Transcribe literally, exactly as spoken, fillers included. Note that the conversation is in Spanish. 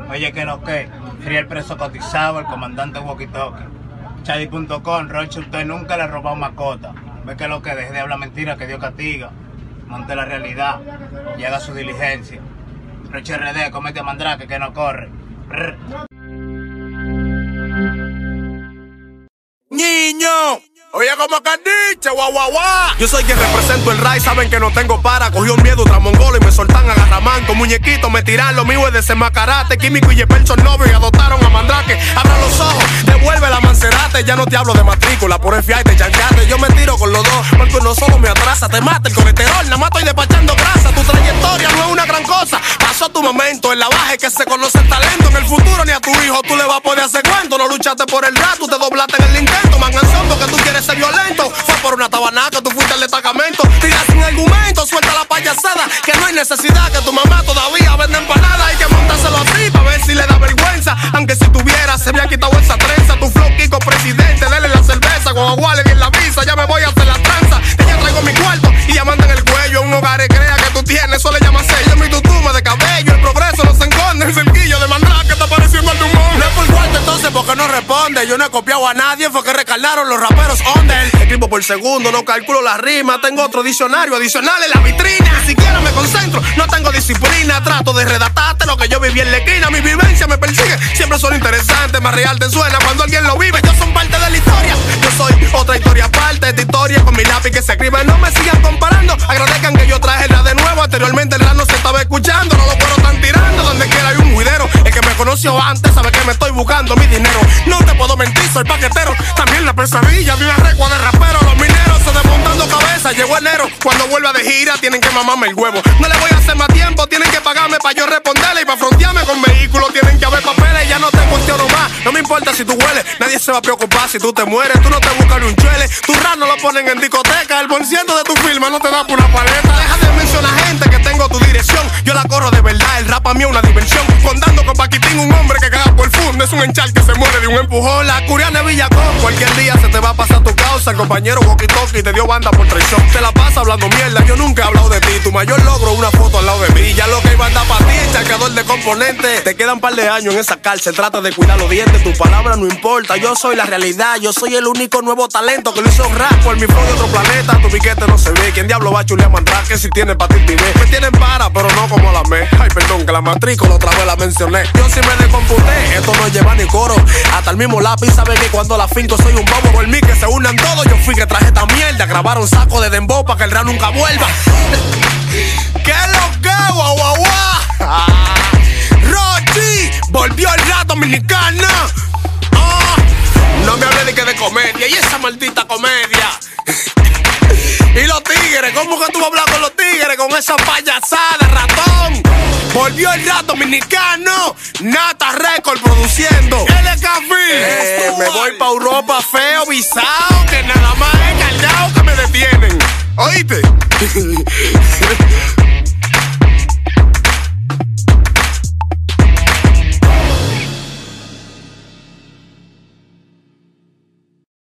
Oye, que lo que, Free el preso cotizado, el comandante Walkie Talkie. Chadi punto com, Roche, usted nunca le ha robado mascota. Ve que lo que, deje de hablar mentira, que Dios castiga. Monte la realidad y haga su diligencia. Roche R D, comete a Mandrake, que no corre. Brr. Niño, oye como que dice, guau guau guau. Yo soy quien represento el Rai, saben que no tengo para. Cogió miedo tras mongolo y me soltan a garramanco. Muñequito, me tiran, lo mío es desenmascarate. Químico y Yepel son novios y adoptaron a Mandrake. Abra los ojos, devuelve la mancerate. Ya no te hablo de matrícula, por F I A y te chanqueate. Yo me tiro con los dos, porque uno solo me atrasa. Te mata el colesterol, nada más estoy despachando grasa. Tu trayectoria no es una gran cosa. Pasó tu momento, en la baja es que se conoce el talento. En el futuro ni a tu hijo tú le vas a poder hacer cuento. No luchaste por el rap, tú te doblaste en el intento. Manganzón porque tú quieres ser violento. Fue por una tabanaca, tú fuiste al destacamento. Tiras sin argumento, suelta la payasada. Que no hay necesidad, que tu mamá todavía vende empanadas. Hay que montárselo así para ver si le da vergüenza. Aunque si tuviera, se me ha quitado esa trenza. Tu flow Kiko presidente, dale la cerveza. Con aguales y en la visa, ya me voy a hacer la tranza. Que ya traigo mi cuarto y diamante en el cuello. Un hogar crea que tú tienes, eso le llaman sello. Mi tutume de cabello, el progreso no se esconde. El cerquillo de Mandrake está pareciendo el de un hombre. No es por cuarto entonces porque no responde. Yo no he copiado a nadie, fue que recargaron los raperos under. Escribo por segundo, no calculo la rima. Tengo otro diccionario adicional en la vitrina. Ni siquiera me concentro, no tengo disciplina. Trato de redactarte lo que yo viví en la esquina. Mi vivencia me persigue, siempre son interesantes. Más real te suena cuando alguien lo vive. Yo son parte de la historia, yo soy otra historia aparte de esta historia. Con mi lápiz que se escribe, no me sigan comparando. Agradezcan que yo traje la de nuevo. Anteriormente el rap no se estaba escuchando. No los cueros están tirando, donde quiera hay un juidero. El que me conoció antes sabe que me estoy buscando mi dinero. No te puedo mentir, soy paquetero. También la pesadilla de una recua de rapero. Los mineros se desmontando cabeza. Llegó enero, cuando vuelva de gira tienen que mamarme el huevo. No le voy a hacer más tiempo, tienen que pagarme para yo responderle. Y para frontearme con vehículos tienen que haber papeles. Ya no te cuestiono más, no me importa si tú hueles. Nadie se va a preocupar si tú te mueres. Tú no te buscas ni un chuele, tu rap no lo ponen en discoteca. El bolsillo de tu firma no te da por una paleta. Deja de mencionar gente que tengo tu dirección. Yo la corro de verdad, el rap a mí es una diversión. Contando con Paquitín, un hombre que caga por fundo. Es un enchal que se muere de un empujón. La Curiana de Villacón, cualquier día se te va a pasar tu causa. El compañero Walkie Talkie te dio banda por traición. Te la pasa hablando mierda, yo nunca he hablado de ti. Tu mayor logro, una foto al lado de mí. Ya lo que iba a andar para ti, charcador de componentes. Te quedan un par de años en esa cárcel, trata de cuidar los dientes. Tu palabra no importa, yo soy la realidad. Yo soy el único nuevo talento que lo hizo rap por mi flow de otro planeta. Tu piquete no se ve, ¿quién diablo va a chulear Mandrake si tiene hepatitis B? Me tienen para, pero no como la me. Ay, perdón, que la matrícula otra vez la mencioné. Yo sí me descomputé, esto no lleva ni coro. Hasta el mismo lápiz sabe que cuando la finco soy un bobo. Por mí que se unan todos, yo fui que traje esta mierda. Grabaron saco de dembow para que el rap nunca vuelva. ¿Qué lo que, guau guau guau? Rochi, volvió el rap dominicano. Oh, no me hablé de que de comedia, y esa maldita comedia. Y los tigres, ¿cómo que tú vas a hablar con los tigres? Con esa payasada, ratón. Volvió el rap dominicano. Nata Record produciendo. L K F eh, me voy pa' Europa feo, visado. Que nada más he cargado que me detienen. ¿Oíste?